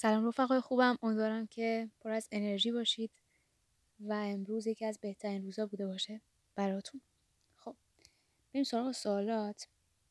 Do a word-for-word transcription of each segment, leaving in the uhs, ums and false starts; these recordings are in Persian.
سلام رفقای خوبم، امیدوارم که پر از انرژی باشید و امروز یکی از بهترین روزا بوده باشه براتون. خب بریم سراغ سوالات.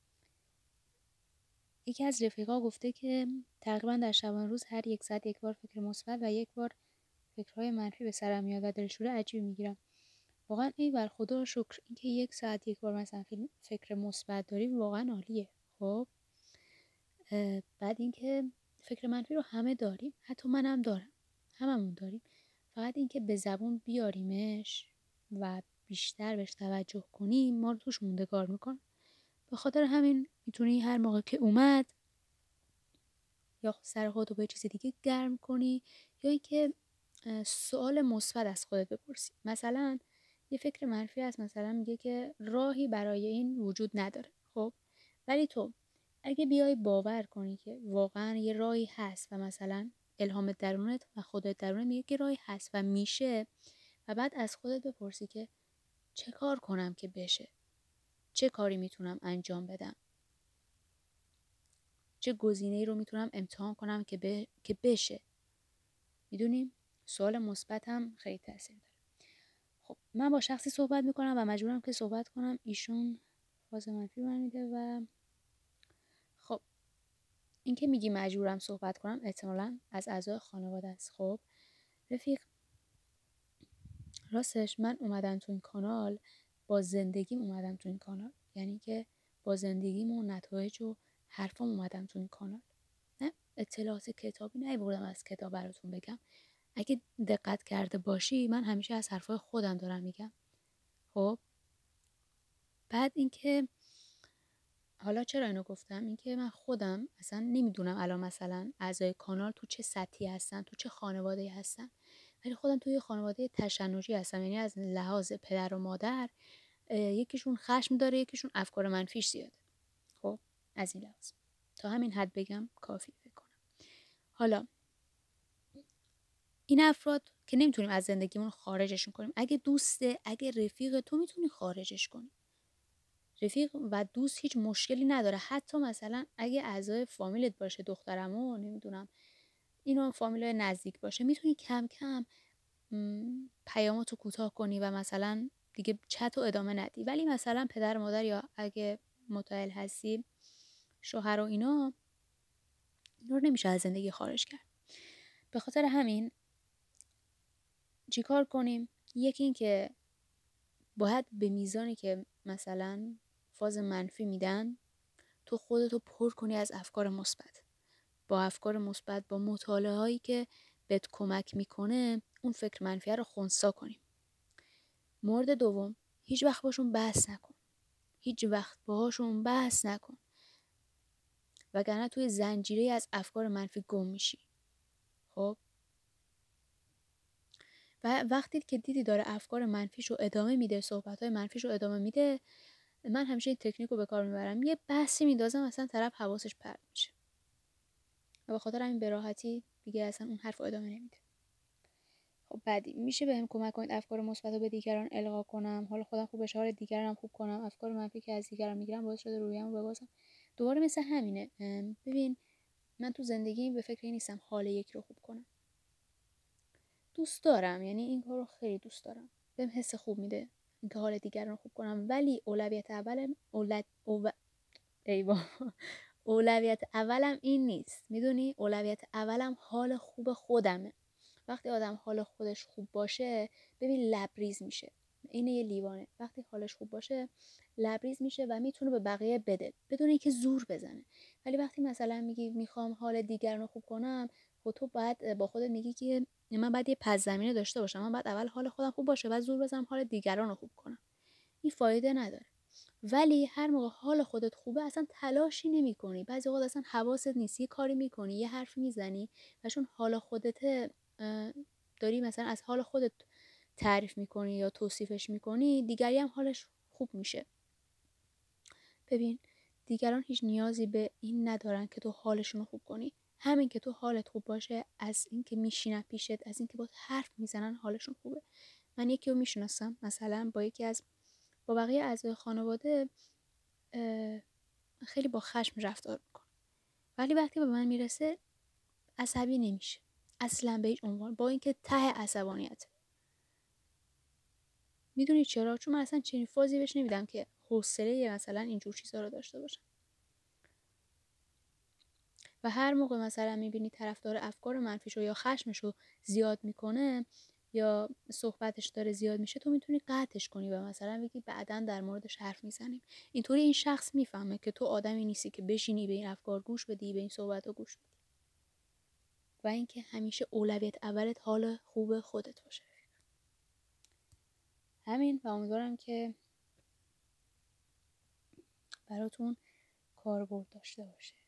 یکی از رفیقا گفته که تقریبا در شبانه روز هر یک ساعت یک بار فکر مثبت و یک بار فکرهای منفی به سرم میاد و دلشوره عجیبی میگیرم. واقعا ای بر خدا رو شکر، اینکه یک ساعت یک بار مثلا فکر مثبت داری واقعا عالیه. خب بعد اینکه فکر منفی رو همه داریم، حتی منم دارم، هممون داریم، فقط اینکه به زبون بیاریمش و بیشتر بهش توجه کنیم ما رو توش موندگار میکنه. به خاطر همین میتونی هر موقع که اومد یا سر خودتو به چیز دیگه گرم کنی یا اینکه سوال مثبت از خودت بپرسی. مثلا یه فکر منفی هست، مثلا میگه که راهی برای این وجود نداره. خب ولی تو اگه بیای باور کنی که واقعا یه راهی هست و مثلا الهام درونت و خودت درونت میگه که راهی هست و میشه، و بعد از خودت بپرسی که چه کار کنم که بشه، چه کاری میتونم انجام بدم، چه گزینه‌ای رو میتونم امتحان کنم که, ب... که بشه. میدونیم سوال مثبت هم خیلی تاثیر داره. خب من با شخصی صحبت میکنم و مجبورم که صحبت کنم، ایشون فاز منفی من میده و خب این که میگی مجبورم صحبت کنم احتمالاً از اعضای خانواده است. خب رفیق، راستش من اومدم تو این کانال با زندگیم، اومدم تو این کانال یعنی که با زندگیم و نتایج و حرفام اومدم تو این کانال، نه اطلاعات کتابی نیاوردم از کتاب براتون بگم. اگه دقت کرده باشی من همیشه از حرفای خودم دارم میگم. خب بعد اینکه حالا چرا اینو گفتم، اینکه من خودم اصلا نمیدونم الان مثلا اعضای کانال تو چه سطحی هستن، تو چه خانواده‌ای هستن، ولی خودم توی خانواده تشنجی هستم. یعنی از لحاظ پدر و مادر یکیشون خشم داره، یکیشون افکار منفیش زیاده. خب از این لحاظ تا همین حد بگم کافی فکر کنم. حالا این افراد که نمیتونیم از زندگیمون خارجشون کنیم. اگه دوسته، اگه رفیق، تو میتونی خارجش کنی. رفیق و دوست هیچ مشکلی نداره. حتی مثلا اگه اعضای فامیلت باشه، دخترمو نمیدونم اینا فامیلای نزدیک باشه، میتونی کم کم پیاماتو کوتاه کنی و مثلا دیگه چت رو ادامه ندی. ولی مثلا پدر مادر یا اگه متأهل هستی شوهر و اینا، اینا رو نمیشه از زندگی خارج کرد. به خاطر همین چیکار کنیم؟ یکی این که باید به میزانی که مثلا فاز منفی میدن تو خودتو پر کنی از افکار مثبت. با افکار مثبت، با مطالعه هایی که بهت کمک میکنه اون فکر منفی رو خنثی کنیم. مورد دوم، هیچ وقت باشون بحث نکن. هیچ وقت باهاشون بحث نکن، وگرنه توی زنجیره از افکار منفی گم میشی. خب و وقتی که دیدی داره افکار منفیشو ادامه میده، صحبت‌های منفیشو ادامه میده، من همیشه این تکنیک رو به کار میبرم، یه بحثی میندازم اصلا طرف حواسش پرت میشه و به خاطر همین به راحتی دیگه اصلا اون حرف رو ادامه نمیده. خب بعدی میشه بهم کمک کنید افکار مثبت رو به دیگران القا کنم، حالا خودم خوب بشه، حال دیگرانم خوب کنم. افکار منفی که از دیگران میگیرم باعث شده رویمو ببازم. دوباره مثل همینه. ببین من تو زندگیم به فکر این نیستم حال یکی رو خوب کنم. دوست دارم، یعنی این کارو خیلی دوست دارم، بهم حس خوب میده اینکه حال دیگران رو خوب کنم، ولی اولویت اولم اولت او... ای بابا اولویت اولم این نیست. میدونی اولویت اولم حال خوب خودمه. وقتی آدم حال خودش خوب باشه، ببین لبریز میشه، این یه لیوانه. وقتی حالش خوب باشه لبریز میشه و میتونه به بقیه بده بدون اینکه زور بزنه. ولی وقتی مثلا میگی میخوام حال دیگران رو خوب کنم، خب تو بعد با خودت میگی که من بعد یه پس زمینه داشته باشم، من بعد اول حال خودم خوب باشه بعد زور بزنم حال دیگران رو خوب کنم. این فایده نداره. ولی هر موقع حال خودت خوبه اصلا تلاشی نمی کنی. بعضی وقت اصلا حواست نیست، یه کاری میکنی، یه حرف میزنی و چون حال خودت داری مثلا از حال خودت تعریف میکنی یا توصیفش میکنی، دیگری هم حالش خوب میشه. ببین دیگران هیچ نیازی به این ندارن که تو حالشون رو خوب کنی. همین که تو حالت خوب باشه، از این که میشینن پیشت، از این که با حرف میزنن، حالشون خوبه. من یکی رو میشناسم مثلا با یکی از با بقیه اعضای خانواده خیلی با خشم رفتار میکنه، ولی وقتی به من میرسه عصبی نمیشه اصلا به هیچ عنوان، با اینکه ته عصبانیت. میدونی چرا؟ چون من اصلا چنین فازی بهش نمیدم که حوصله مثلا اینجور چیزا رو داشته باشم. و هر موقع مثلا میبینی طرفدار افکار منفیشو یا خشمشو زیاد میکنه یا صحبتش داره زیاد میشه، تو میتونی قطعش کنی و مثلا بگی بعداً در موردش حرف میزنیم. اینطوری این شخص میفهمه که تو آدمی نیستی که بشینی به این افکار گوش بدی، به این صحبت‌ها گوش بدی. و اینکه همیشه اولویت اولت حال خوب خودت باشه. همین، و امیدوارم که براتون کاربرد داشته باشه.